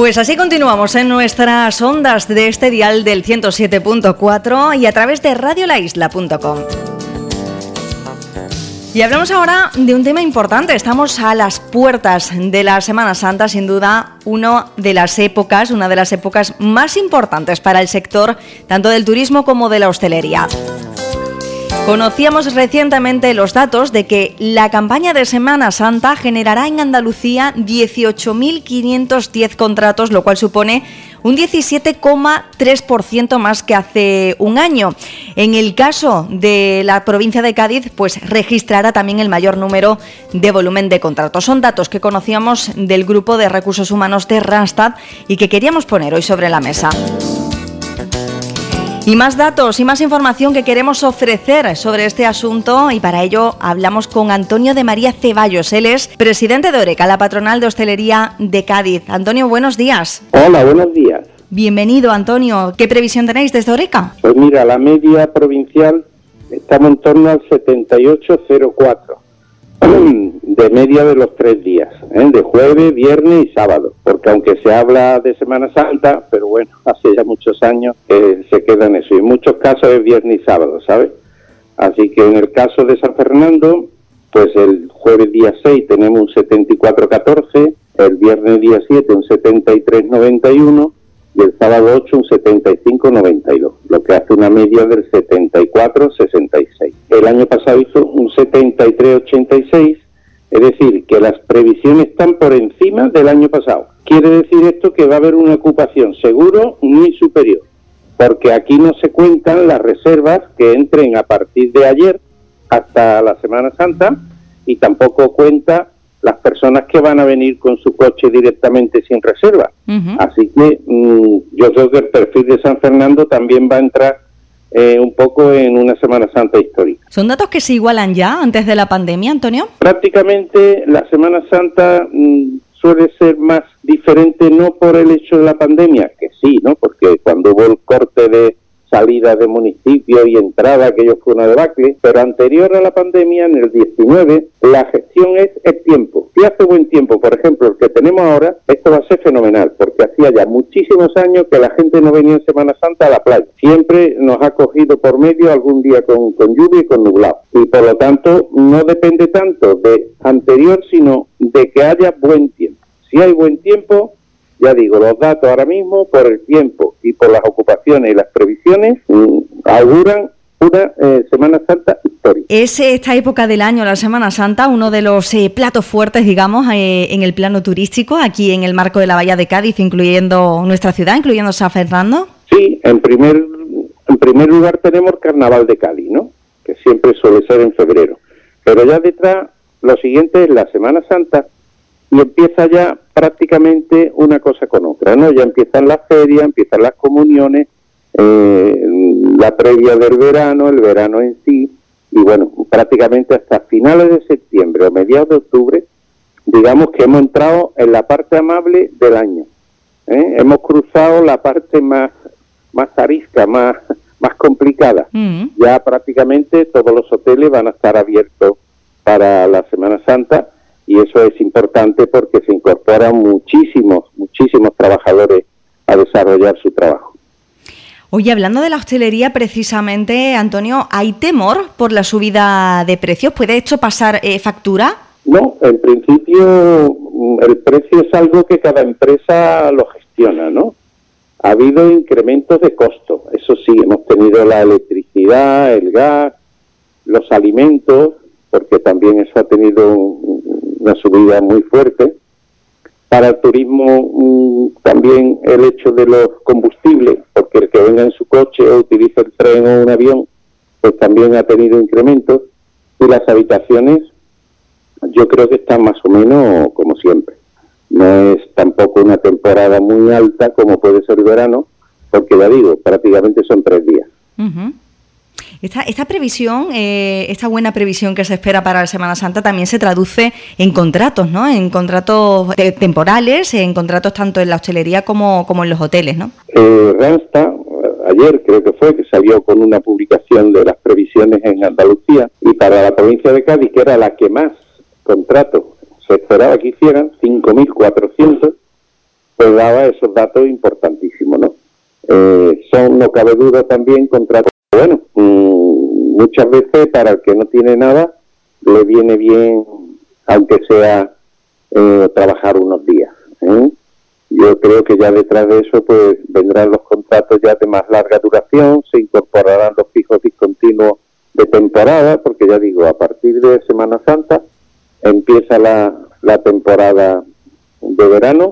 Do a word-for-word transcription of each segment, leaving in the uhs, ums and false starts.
Pues así continuamos en nuestras ondas de este dial del ciento siete punto cuatro y a través de radio la isla punto com. Y hablamos ahora de un tema importante. Estamos a las puertas de la Semana Santa, sin duda una de las épocas, una de las épocas más importantes para el sector tanto del turismo como de la hostelería. Conocíamos recientemente los datos de que la campaña de Semana Santa generará en Andalucía dieciocho mil quinientos diez contratos, lo cual supone un diecisiete coma tres por ciento más que hace un año. En el caso de la provincia de Cádiz, pues registrará también el mayor número de volumen de contratos. Son datos que conocíamos del Grupo de Recursos Humanos de Randstad y que queríamos poner hoy sobre la mesa. Y más datos y más información que queremos ofrecer sobre este asunto, y para ello hablamos con Antonio de María Ceballos. Él es presidente de Horeca, la patronal de hostelería de Cádiz. Antonio, buenos días. Hola, buenos días. Bienvenido, Antonio. ¿Qué previsión tenéis desde Horeca? Pues mira, la media provincial estamos en torno al setenta y ocho coma cuatro de media de los tres días, ¿eh? De jueves, viernes y sábado, porque aunque se habla de Semana Santa, pero bueno, hace ya muchos años eh, se queda en eso, y en muchos casos es viernes y sábado, ¿sabes? Así que en el caso de San Fernando, pues el jueves día seis tenemos un setenta y cuatro coma catorce, el viernes día siete un setenta y tres coma noventa y uno y el sábado ocho un setenta y cinco coma noventa y dos, lo que hace una media del setenta y cuatro coma sesenta y seis. El año pasado hizo un setenta y tres coma ochenta y seis, es decir, que las previsiones están por encima del año pasado. Quiere decir esto que va a haber una ocupación seguro muy superior, porque aquí no se cuentan las reservas que entren a partir de ayer hasta la Semana Santa, y tampoco cuenta las personas que van a venir con su coche directamente sin reserva. Uh-huh. Así que mmm, yo creo que el perfil de San Fernando también va a entrar eh, un poco en una Semana Santa histórica. ¿Son datos que se igualan ya antes de la pandemia, Antonio? Prácticamente la Semana Santa mmm, suele ser más diferente, no por el hecho de la pandemia, que sí, ¿no? Porque cuando hubo el corte de salida de municipio y entrada, aquello fue una debacle, pero anterior a la pandemia, en el diecinueve, la gestión es el tiempo. Si hace buen tiempo, por ejemplo, el que tenemos ahora, esto va a ser fenomenal, porque hacía ya muchísimos años que la gente no venía en Semana Santa a la playa. Siempre nos ha cogido por medio algún día con, con lluvia y con nublado. Y por lo tanto, no depende tanto de anterior, sino de que haya buen tiempo. Si hay buen tiempo, ya digo, los datos ahora mismo, por el tiempo y por las ocupaciones y las previsiones, mmm, auguran una eh, Semana Santa histórica. Es esta época del año, la Semana Santa, uno de los eh, platos fuertes, digamos, eh, en el plano turístico, aquí en el marco de la Bahía de Cádiz, incluyendo nuestra ciudad, incluyendo San Fernando. Sí, en primer, en primer lugar tenemos el Carnaval de Cádiz, ¿no? Que siempre suele ser en febrero. Pero ya detrás, lo siguiente es la Semana Santa, y empieza ya prácticamente una cosa con otra, ¿no? Ya empiezan las ferias, empiezan las comuniones, eh, la previa del verano, el verano en sí, y bueno, prácticamente hasta finales de septiembre o mediados de octubre, digamos que hemos entrado en la parte amable del año, ¿eh? Hemos cruzado la parte más, más arisca, más, más complicada. Mm. Ya prácticamente todos los hoteles van a estar abiertos para la Semana Santa, y eso es importante porque se incorporan muchísimos, muchísimos trabajadores a desarrollar su trabajo. Oye, hablando de la hostelería precisamente, Antonio, ¿hay temor por la subida de precios? ¿Puede esto pasar eh, factura? No, en principio el precio es algo que cada empresa lo gestiona, ¿no? Ha habido incrementos de costo, eso sí, hemos tenido la electricidad, el gas, los alimentos, porque también eso ha tenido una subida muy fuerte. Para el turismo mmm, también el hecho de los combustibles, porque el que venga en su coche o utiliza el tren o un avión, pues también ha tenido incrementos. Y las habitaciones yo creo que están más o menos como siempre. No es tampoco una temporada muy alta como puede ser el verano, porque ya digo, prácticamente son tres días. Uh-huh. Esta, esta previsión, eh, esta buena previsión que se espera para la Semana Santa también se traduce en contratos, ¿no? En contratos eh, temporales, en contratos tanto en la hostelería como, como en los hoteles, ¿no? Eh, Randstad, ayer creo que fue, que salió con una publicación de las previsiones en Andalucía, y para la provincia de Cádiz, que era la que más contratos se esperaba que hicieran, cinco mil cuatrocientos, pues daba esos datos importantísimos, ¿no? Eh, son, no cabe duda, también contratos, bueno, mmm, muchas veces para el que no tiene nada, le viene bien, aunque sea eh, trabajar unos días, ¿eh? Yo creo que ya detrás de eso pues vendrán los contratos ya de más larga duración, se incorporarán los fijos discontinuos de temporada, porque ya digo, a partir de Semana Santa empieza la, la temporada de verano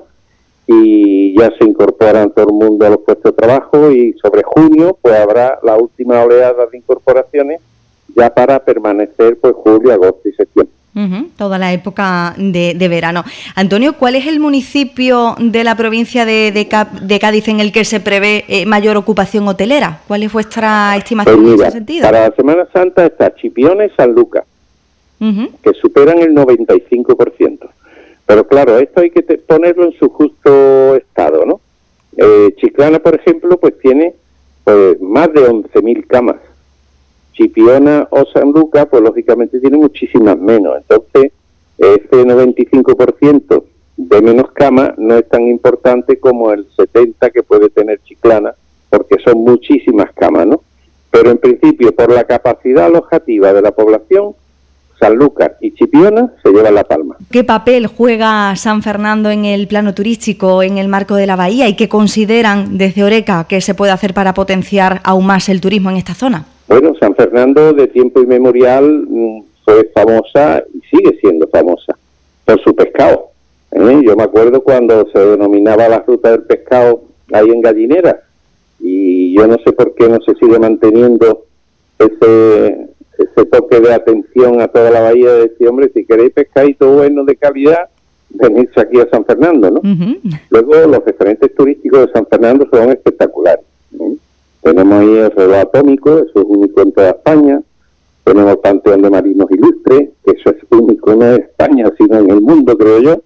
y ya se incorporan todo el mundo a los puestos de trabajo, y sobre junio pues habrá la última oleada de incorporaciones ya para permanecer pues julio, agosto y septiembre. Uh-huh, toda la época de, de verano. Antonio, ¿cuál es el municipio de la provincia de, de, de Cádiz en el que se prevé eh, mayor ocupación hotelera? ¿Cuál es vuestra estimación pues mira, en ese sentido? Para la Semana Santa está Chipiona y San Lucas, uh-huh, que superan el noventa y cinco por ciento. Pero claro, esto hay que te, ponerlo en su justo estado, ¿no? Eh, Chiclana, por ejemplo, pues tiene pues más de once mil camas. Chipiona o San Lucas, pues lógicamente tiene muchísimas menos. Entonces, ese noventa y cinco por ciento de menos camas no es tan importante como el setenta por ciento que puede tener Chiclana, porque son muchísimas camas, ¿no? Pero en principio, por la capacidad alojativa de la población, San Lucas y Chipiona se llevan la palma. ¿Qué papel juega San Fernando en el plano turístico, en el marco de la bahía, y qué consideran desde Horeca que se puede hacer para potenciar aún más el turismo en esta zona? Bueno, San Fernando de tiempo inmemorial fue famosa y sigue siendo famosa por su pescado, ¿eh? Yo me acuerdo cuando se denominaba la ruta del pescado ahí en Gallinera, y yo no sé por qué no se sigue manteniendo ese ese toque de atención a toda la bahía, de decir, hombre, si queréis pescadito bueno de calidad, venirse aquí a San Fernando, ¿no? Uh-huh. Luego los referentes turísticos de San Fernando son espectaculares, ¿eh? Tenemos ahí el reloj atómico, eso es único en toda España. Tenemos el Panteón de Marinos Ilustres, que eso es único no en España, sino en el mundo, creo yo.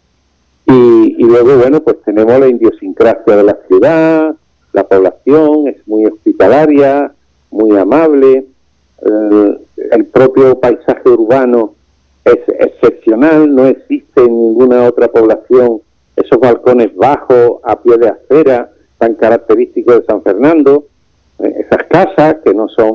Y, y luego, bueno, pues tenemos la idiosincrasia de la ciudad, la población es muy hospitalaria, muy amable, eh, el propio paisaje urbano es excepcional, no existe en ninguna otra población esos balcones bajos, a pie de acera, tan característicos de San Fernando, eh, esas casas que no son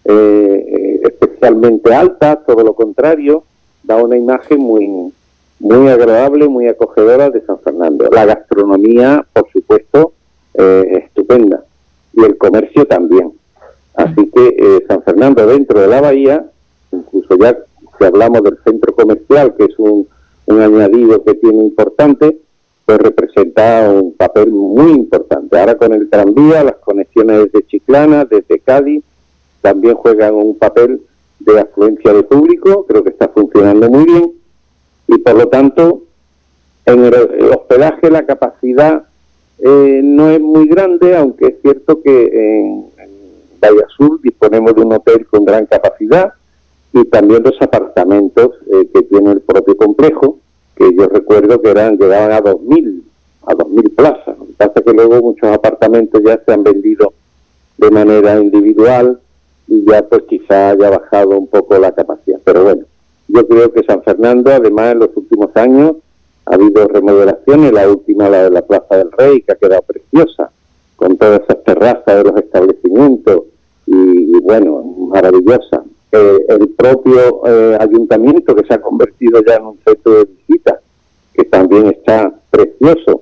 eh, especialmente altas, todo lo contrario, da una imagen muy muy agradable, muy acogedora de San Fernando. La gastronomía, por supuesto, eh, estupenda, y el comercio también. Así que eh, San Fernando, dentro de la bahía, incluso ya si hablamos del centro comercial, que es un, un añadido que tiene importante, pues representa un papel muy importante. Ahora con el tranvía, las conexiones desde Chiclana, desde Cádiz, también juegan un papel de afluencia de público, creo que está funcionando muy bien, y por lo tanto, en el, el hospedaje la capacidad eh, no es muy grande, aunque es cierto que en, en Bahía Sur disponemos de un hotel con gran capacidad, y también los apartamentos eh, que tiene el propio complejo, que yo recuerdo que eran llegaban a dos mil, a dos mil plazas. Lo que pasa es que luego muchos apartamentos ya se han vendido de manera individual y ya pues quizá haya bajado un poco la capacidad. Pero bueno, yo creo que San Fernando, además, en los últimos años ha habido remodelaciones, la última, la de la Plaza del Rey, que ha quedado preciosa, con todas esas terrazas de los establecimientos, y, y bueno, maravillosa. Eh, el propio eh, ayuntamiento, que se ha convertido ya en un centro de visita, que también está precioso.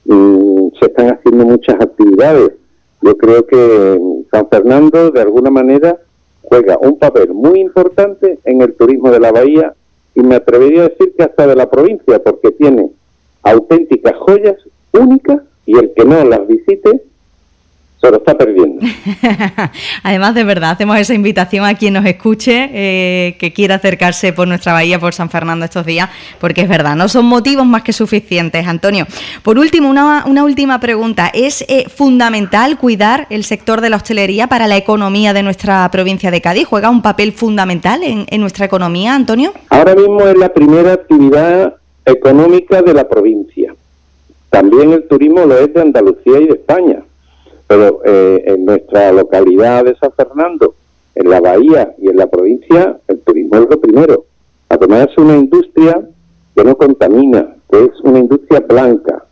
Y se están haciendo muchas actividades. Yo creo que San Fernando, de alguna manera, juega un papel muy importante en el turismo de la bahía, y me atrevería a decir que hasta de la provincia, porque tiene auténticas joyas únicas, y el que no las visite se lo está perdiendo. Además, de verdad, hacemos esa invitación a quien nos escuche, eh, que quiera acercarse por nuestra bahía, por San Fernando estos días, porque es verdad, no son motivos más que suficientes. Antonio, por último, una, una última pregunta. ¿Es eh, fundamental cuidar el sector de la hostelería para la economía de nuestra provincia de Cádiz? ¿Juega un papel fundamental en, en nuestra economía, Antonio? Ahora mismo es la primera actividad económica de la provincia. También el turismo lo es de Andalucía y de España. Pero eh, en nuestra localidad de San Fernando, en la bahía y en la provincia, el turismo es lo primero. Además es una industria que no contamina, que es una industria blanca,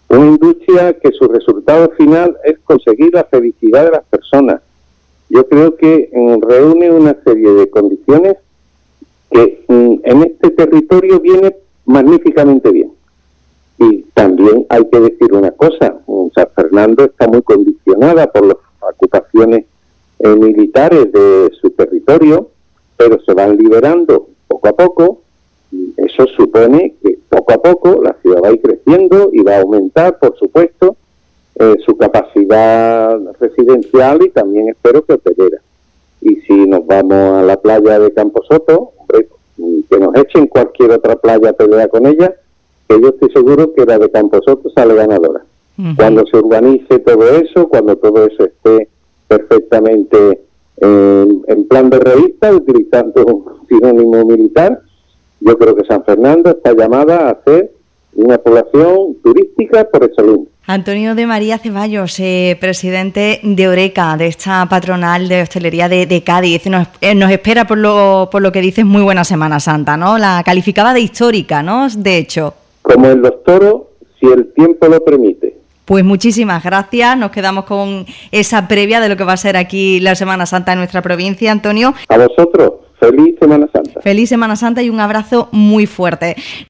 Una industria que su resultado final es conseguir la felicidad de las personas. Yo creo que mm, reúne una serie de condiciones que mm, en este territorio viene magníficamente bien. Y también hay que decir una cosa, San Fernando está muy condicionada por las ocupaciones eh, militares de su territorio, pero se van liberando poco a poco. Eso supone que poco a poco la ciudad va a ir creciendo y va a aumentar, por supuesto, eh, su capacidad residencial y también espero que hotelera. Y si nos vamos a la playa de Camposoto, hombre, que nos echen cualquier otra playa a pelear con ella, que yo estoy seguro que la de Camposoto sale ganadora. Uh-huh. Cuando se urbanice todo eso, cuando todo eso esté perfectamente eh, en plan de revista, utilizando un sinónimo militar, yo creo que San Fernando está llamada a ser una población turística por excelencia. Antonio de María Ceballos, eh, presidente de Horeca, de esta patronal de hostelería de, de Cádiz, nos, eh, nos espera, por lo, por lo que dices, muy buena Semana Santa, ¿no? La calificaba de histórica, ¿no? De hecho. Como en los toros, si el tiempo lo permite. Pues muchísimas gracias, nos quedamos con esa previa de lo que va a ser aquí la Semana Santa en nuestra provincia, Antonio. A vosotros, feliz Semana Santa. Feliz Semana Santa y un abrazo muy fuerte.